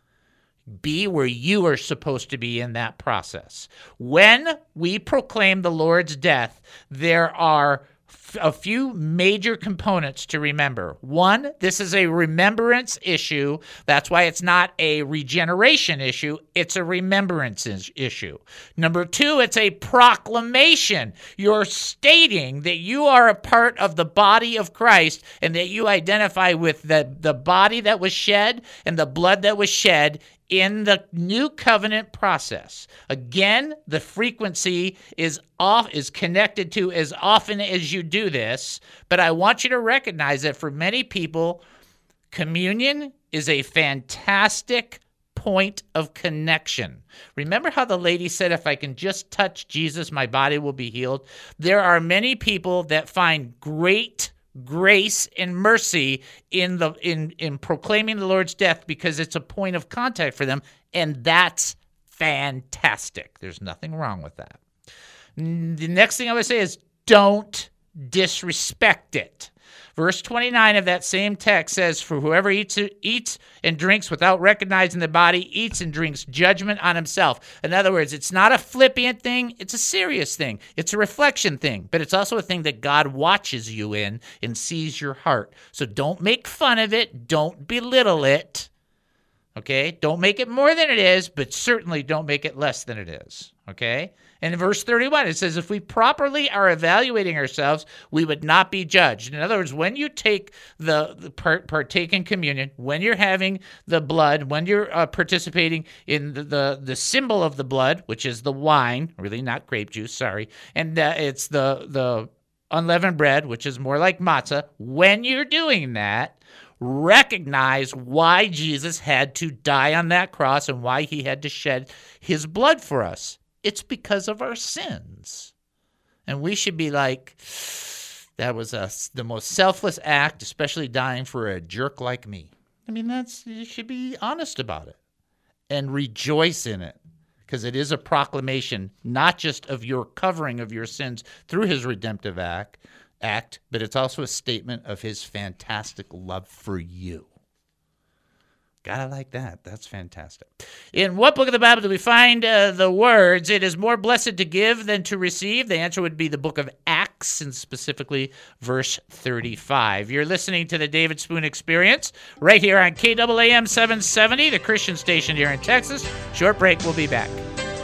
Be where you are supposed to be in that process. When we proclaim the Lord's death, there are a few major components to remember. One, this is a remembrance issue. That's why it's not a regeneration issue. It's a remembrance issue. Number two, it's a proclamation. You're stating that you are a part of the body of Christ and that you identify with the, the body that was shed and the blood that was shed in the new covenant process. Again, the frequency is off is connected to as often as you do this, but I want you to recognize that for many people, communion is a fantastic point of connection. Remember how the lady said, if I can just touch Jesus, my body will be healed? There are many people that find great grace and mercy in the in in proclaiming the Lord's death because it's a point of contact for them, and that's fantastic. There's nothing wrong with that. The next thing I would say is don't disrespect it. Verse twenty-nine of that same text says, for whoever eats eats and drinks without recognizing the body eats and drinks judgment on himself. In other words, it's not a flippant thing. It's a serious thing. It's a reflection thing, but it's also a thing that God watches you in and sees your heart. So don't make fun of it. Don't belittle it. Okay? Don't make it more than it is, but certainly don't make it less than it is. Okay? And in verse thirty-one, it says, if we properly are evaluating ourselves, we would not be judged. In other words, when you take the, the part, partake in communion, when you're having the blood, when you're uh, participating in the, the, the symbol of the blood, which is the wine, really not grape juice, sorry, and uh, it's the, the unleavened bread, which is more like matzah, when you're doing that, recognize why Jesus had to die on that cross and why he had to shed his blood for us. It's because of our sins. And we should be like, that was a, the most selfless act, especially dying for a jerk like me. I mean, that's you should be honest about it and rejoice in it because it is a proclamation, not just of your covering of your sins through his redemptive act, act, but it's also a statement of his fantastic love for you. Gotta like that. That's fantastic. In what book of the Bible do we find uh, the words, it is more blessed to give than to receive? The answer would be the book of Acts, and specifically verse thirty-five. You're listening to the David Spoon Experience right here on K A A M seven seventy, the Christian station here in Texas. Short break. We'll be back.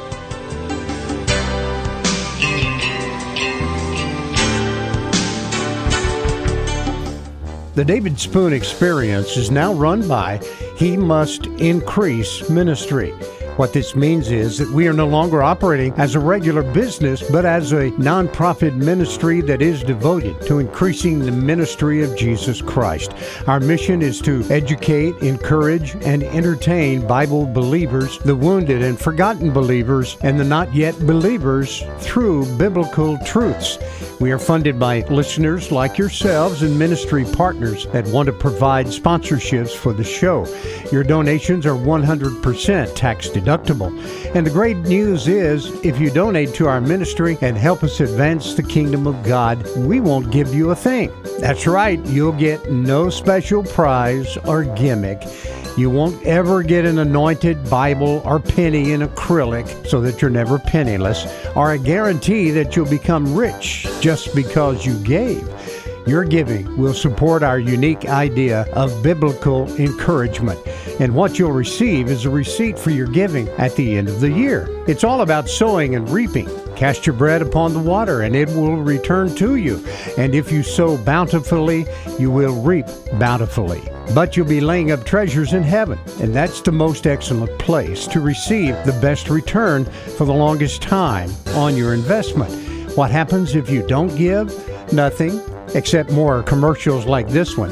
The David Spoon Experience is now run by He Must Increase Ministry. What this means is that we are no longer operating as a regular business, but as a nonprofit ministry that is devoted to increasing the ministry of Jesus Christ. Our mission is to educate, encourage, and entertain Bible believers, the wounded and forgotten believers, and the not yet believers through biblical truths. We are funded by listeners like yourselves and ministry partners that want to provide sponsorships for the show. Your donations are one hundred percent tax deductible. And the great news is, if you donate to our ministry and help us advance the kingdom of God, we won't give you a thing. That's right, you'll get no special prize or gimmick. You won't ever get an anointed Bible or penny in acrylic so that you're never penniless, or a guarantee that you'll become rich just because you gave. Your giving will support our unique idea of biblical encouragement. And what you'll receive is a receipt for your giving at the end of the year. It's all about sowing and reaping. Cast your bread upon the water, and it will return to you. And if you sow bountifully, you will reap bountifully. But you'll be laying up treasures in heaven, and that's the most excellent place to receive the best return for the longest time on your investment. What happens if you don't give? Nothing, except more commercials like this one.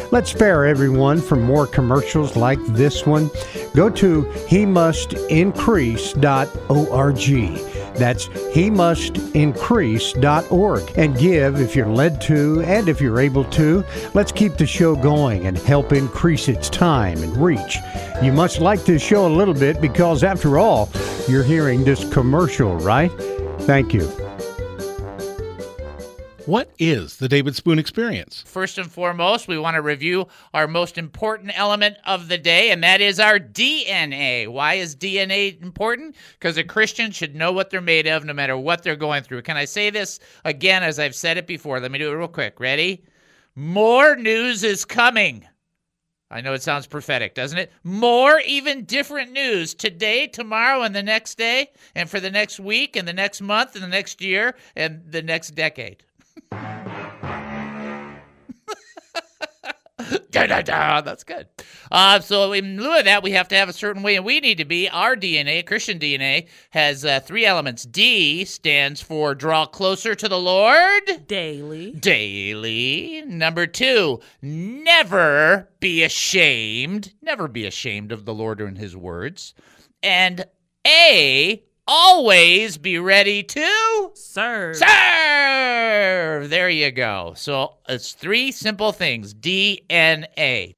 Let's spare everyone from more commercials like this one. Go to he must increase dot org. That's he must increase dot org and give if you're led to and if you're able to. Let's keep the show going and help increase its time and reach. You must like this show a little bit because, after all, you're hearing this commercial, right? Thank you. What is the David Spoon Experience? First and foremost, we want to review our most important element of the day, and that is our D N A. Why is D N A important? Because a Christian should know what they're made of no matter what they're going through. Can I say this again as I've said it before? Let me do it real quick. Ready? More news is coming. I know it sounds prophetic, doesn't it? More, even different news today, tomorrow, and the next day, and for the next week, and the next month, and the next year, and the next decade. da, da, da. That's good. Uh, so in lieu of that, we have to have a certain way, and we need to be. Our D N A, Christian D N A, has uh, three elements. D stands for draw closer to the Lord. Daily. Daily. Number two, never be ashamed. Never be ashamed of the Lord and his words. And A, always be ready to serve. Serve. There you go. So it's three simple things. D N A.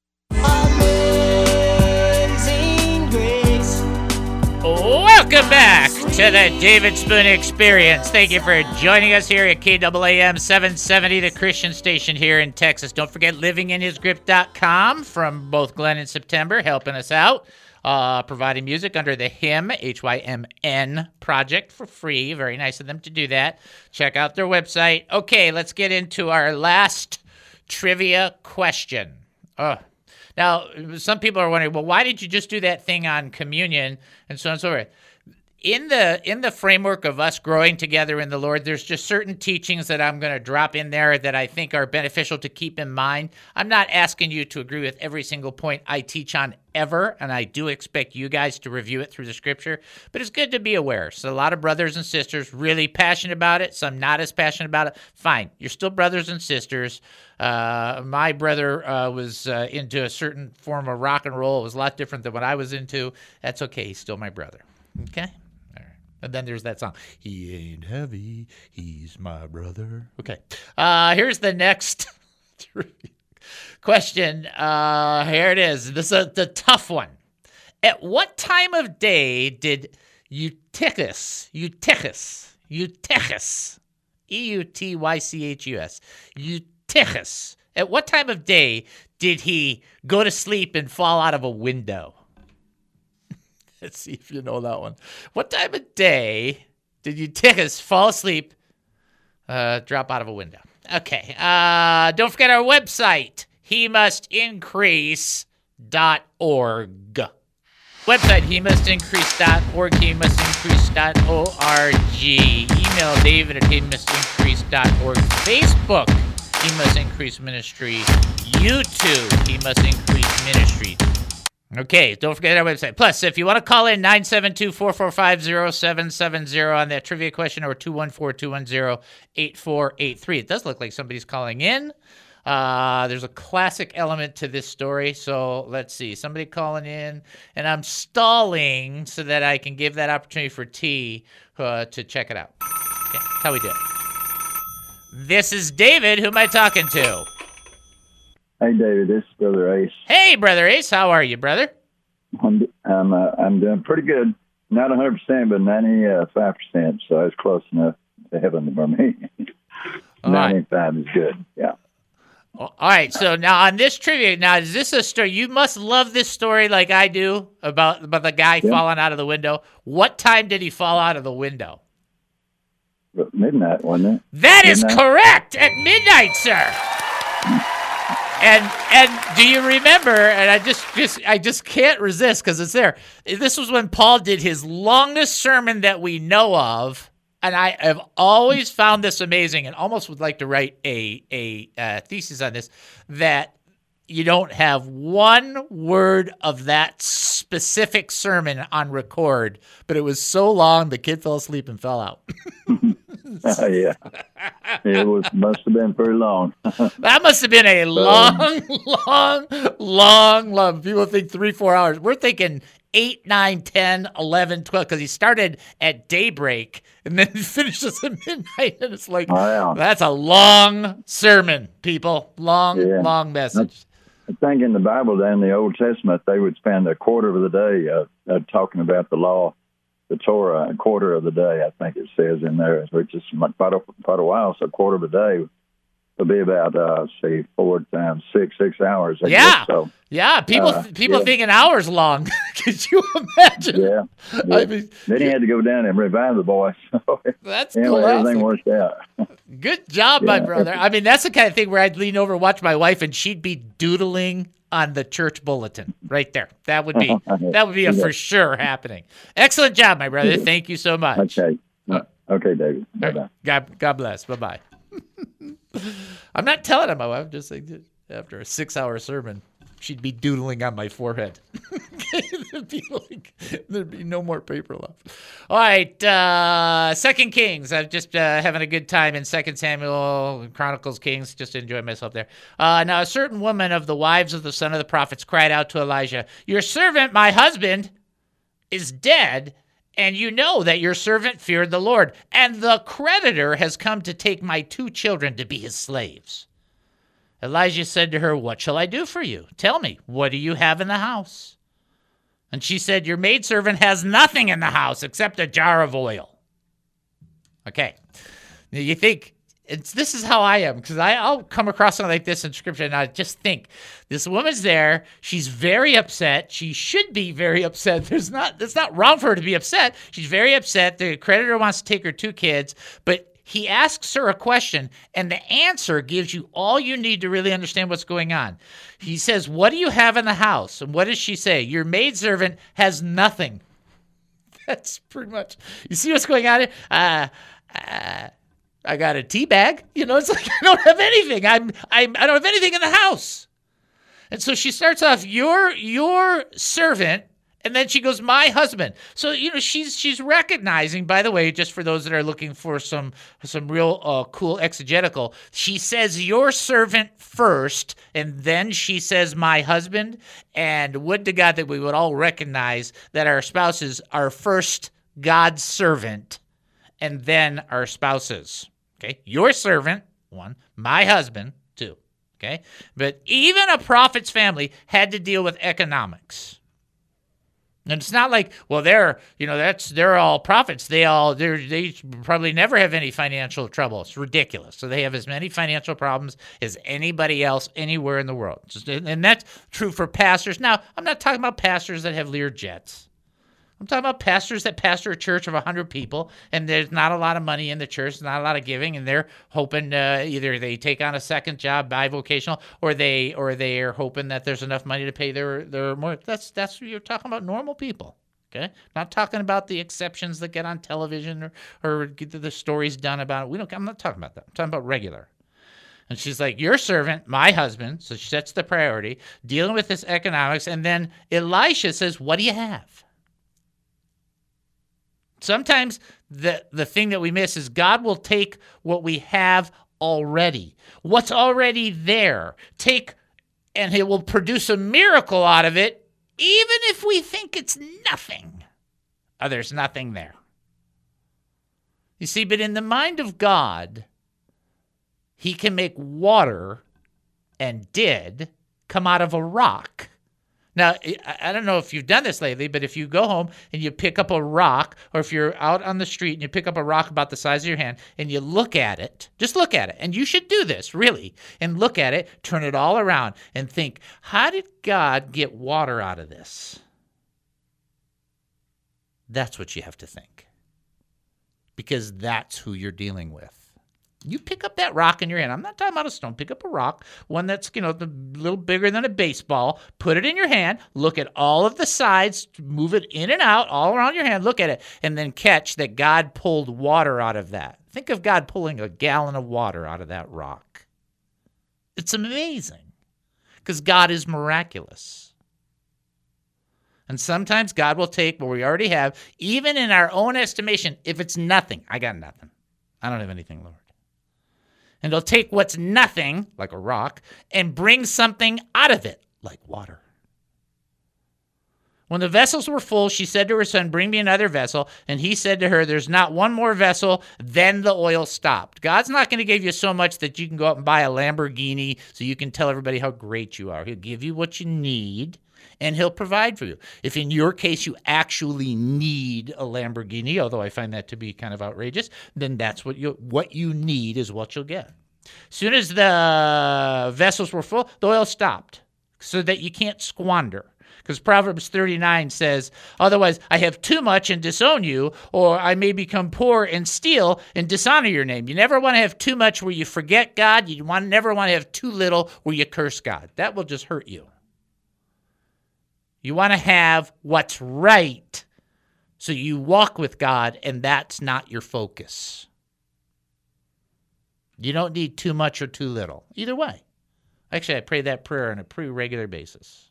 Amazing grace. Welcome back to the David Spoon Experience. Thank you for joining us here at K A A M seven seventy, the Christian station here in Texas. Don't forget living in his grip dot com from both Glenn and September helping us out. Uh, providing music under the Hymn, H Y M N project for free. Very nice of them to do that. Check out their website. Okay, let's get into our last trivia question. Oh. Now, some people are wondering, well, why did you just do that thing on communion and so on and so forth? In the in the framework of us growing together in the Lord, there's just certain teachings that I'm going to drop in there that I think are beneficial to keep in mind. I'm not asking you to agree with every single point I teach on ever, and I do expect you guys to review it through the scripture, but it's good to be aware. So a lot of brothers and sisters really passionate about it, some not as passionate about it. Fine, you're still brothers and sisters. Uh, my brother uh, was uh, into a certain form of rock and roll. It was a lot different than what I was into. That's okay, he's still my brother. Okay? And then there's that song, he ain't heavy, he's my brother. Okay. Uh, here's the next question. Uh, here it is. This is the tough one. At what time of day did Eutychus, Eutychus, Eutychus, E U T Y C H U S, Eutychus, at what time of day did he go to sleep and fall out of a window? Let's see if you know that one. What time of day did Eutychus fall asleep, uh, drop out of a window? Okay. Uh, don't forget our website, he must increase dot org. Website, he must increase dot org, he must increase dot org. Email David at he must increase dot org. Facebook, He Must Increase Ministry. YouTube, He Must Increase Ministry. Okay, don't forget our website. Plus, if you want to call in, nine seven two, four four five, zero seven seven zero on that trivia question, or two one four, two one zero, eight four eight three. It does look like somebody's calling in. Uh, there's a classic element to this story, so let's see. Somebody calling in, and I'm stalling so that I can give that opportunity for T uh, to check it out. Okay, that's how we do it. This is David. Who am I talking to? Hey, David, this is Brother Ace. Hey, Brother Ace. How are you, brother? I'm I'm, uh, I'm doing pretty good. Not one hundred percent, but ninety-five percent, so it's close enough to heaven for me. ninety-five is good, yeah. All right, so now on this trivia, now is this a story? You must love this story like I do about, about the guy yeah. falling out of the window. What time did he fall out of the window? At midnight, wasn't it? That midnight? is correct! At midnight, sir! And and do you remember, and I just, just I just can't resist because it's there. This was when Paul did his longest sermon that we know of, and I have always found this amazing and almost would like to write a, a uh, thesis on this, that you don't have one word of that specific sermon on record, but it was so long the kid fell asleep and fell out. Uh, yeah, it was must have been pretty long. That must have been a long, long, long, long. People think three, four hours. We're thinking eight, nine, ten, eleven, twelve, because he started at daybreak and then finishes at midnight. And it's like, wow. That's a long sermon, people. Long, yeah. long message. I think in the Bible, then in the Old Testament, they would spend a quarter of the day uh, uh, talking about the law, the Torah, a quarter of the day, I think it says in there, which is quite a, quite a while. So a quarter of a day would be about, uh, say, four times six, six hours. I yeah. guess. So, yeah. People uh, people yeah. thinking hours long. Could you imagine? Yeah. yeah. I mean, then he had to go down and revive the boy. So that's anyway, classic. everything worked out. Good job, Yeah. my brother. I mean, that's the kind of thing where I'd lean over and watch my wife, and she'd be doodling on the church bulletin right there. That would be that would be a Yeah. for sure happening. Excellent job, my brother. Thank you so much. Okay. Okay, David. Bye-bye. God, God bless. Bye-bye. I'm not telling on my wife. I'm just like, after a six-hour sermon, she'd be doodling on my forehead. there'd, be like, there'd be no more paper left. All right, uh, Second Kings. I'm just uh, having a good time in Second Samuel, Chronicles, Kings. Just enjoying myself there. Uh, now, a certain woman of the wives of the son of the prophets cried out to Elijah, "Your servant, my husband, is dead, and you know that your servant feared the Lord, and the creditor has come to take my two children to be his slaves." Elijah said to her, "What shall I do for you? Tell me, what do you have in the house?" And she said, "Your maidservant has nothing in the house except a jar of oil." Okay. Now you think, it's, this is how I am, because I'll come across something like this in Scripture, and I just think, this woman's there. She's very upset. She should be very upset. There's not, it's not wrong for her to be upset. She's very upset. The creditor wants to take her two kids, but he asks her a question, and the answer gives you all you need to really understand what's going on. He says, "What do you have in the house?" And what does she say? "Your maidservant has nothing." That's pretty much, you see what's going on here? Uh, uh, I got a tea bag. You know, it's like, I don't have anything. I'm, I'm, I don't have anything in the house. And so she starts off, your, your servant, and then she goes, "My husband." So, you know, she's she's recognizing, by the way, just for those that are looking for some some real uh, cool exegetical, she says your servant first, and then she says my husband. And would to God that we would all recognize that our spouses are first God's servant, and then our spouses. Okay, your servant, one, my husband, two. Okay, but even a prophet's family had to deal with economics. And it's not like, well, they're, you know, that's, they're all prophets. They all, they they probably never have any financial trouble. It's ridiculous. So they have as many financial problems as anybody else anywhere in the world. Just, and that's true for pastors. Now, I'm not talking about pastors that have Lear jets. I'm talking about pastors that pastor a church of one hundred people, and there's not a lot of money in the church, not a lot of giving, and they're hoping uh, either they take on a second job, bivocational, or they or they are hoping that there's enough money to pay their their more. That's that's what you're talking about, normal people. Okay, not talking about the exceptions that get on television or or get the stories done about it. We don't. I'm not talking about that. I'm talking about regular. And she's like, your servant, my husband. So she sets the priority, dealing with this economics, and then Elisha says, "What do you have?" Sometimes the, the thing that we miss is God will take what we have already, what's already there, take, and he will produce a miracle out of it, even if we think it's nothing. Oh, there's nothing there. You see, but in the mind of God, he can make water, and did, come out of a rock. Now, I don't know if you've done this lately, but if you go home and you pick up a rock, or if you're out on the street and you pick up a rock about the size of your hand and you look at it, just look at it, and you should do this, really, and look at it, turn it all around, and think, how did God get water out of this? That's what you have to think, because that's who you're dealing with. You pick up that rock in your hand. I'm not talking about a stone. Pick up a rock, one that's, you know, a little bigger than a baseball. Put it in your hand. Look at all of the sides. Move it in and out all around your hand. Look at it. And then catch that God pulled water out of that. Think of God pulling a gallon of water out of that rock. It's amazing, because God is miraculous. And sometimes God will take what we already have, even in our own estimation, if it's nothing. I got nothing. I don't have anything, Lord. And he'll take what's nothing, like a rock, and bring something out of it, like water. When the vessels were full, she said to her son, bring me another vessel. And he said to her, there's not one more vessel. Then the oil stopped. God's not going to give you so much that you can go out and buy a Lamborghini so you can tell everybody how great you are. He'll give you what you need, and he'll provide for you. If in your case you actually need a Lamborghini, although I find that to be kind of outrageous, then that's what you what you need is what you'll get. As soon as the vessels were full, the oil stopped so that you can't squander. Because Proverbs thirty-nine says, otherwise I have too much and disown you, or I may become poor and steal and dishonor your name. You never want to have too much where you forget God. You want, never want to have too little where you curse God. That will just hurt you. You want to have what's right so you walk with God, and that's not your focus. You don't need too much or too little. Either way. Actually, I pray that prayer on a pretty regular basis.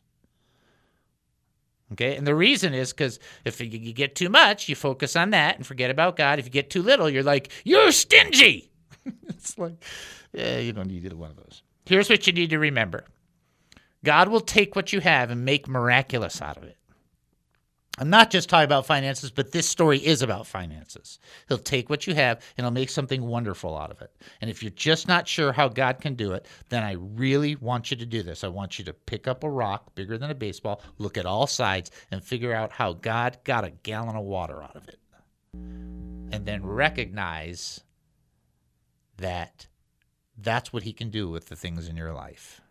Okay, and the reason is because if you get too much, you focus on that and forget about God. If you get too little, you're like, you're stingy. It's like, yeah, you don't need either one of those. Here's what you need to remember. God will take what you have and make miraculous out of it. I'm not just talking about finances, but this story is about finances. He'll take what you have and he'll make something wonderful out of it. And if you're just not sure how God can do it, then I really want you to do this. I want you to pick up a rock bigger than a baseball, look at all sides, and figure out how God got a gallon of water out of it. And then recognize that that's what he can do with the things in your life.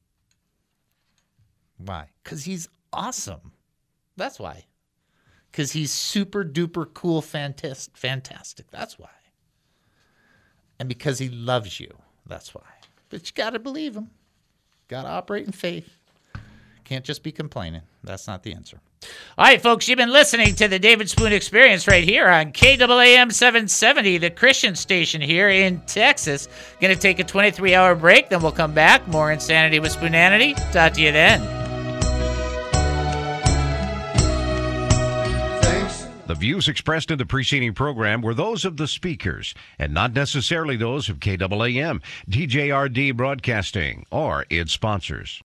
Why? Because he's awesome. That's why. Because he's super duper cool, fantastic, fantastic. That's why. And because he loves you. That's why. But you got to believe him. Got to operate in faith. Can't just be complaining. That's not the answer. All right, folks, you've been listening to the David Spoon Experience right here on K A A M seven seventy, the Christian station here in Texas. Going to take a twenty-three hour break, then we'll come back. More Insanity with Spoonanity. Talk to you then. The views expressed in the preceding program were those of the speakers and not necessarily those of K A A M, D J R D Broadcasting, or its sponsors.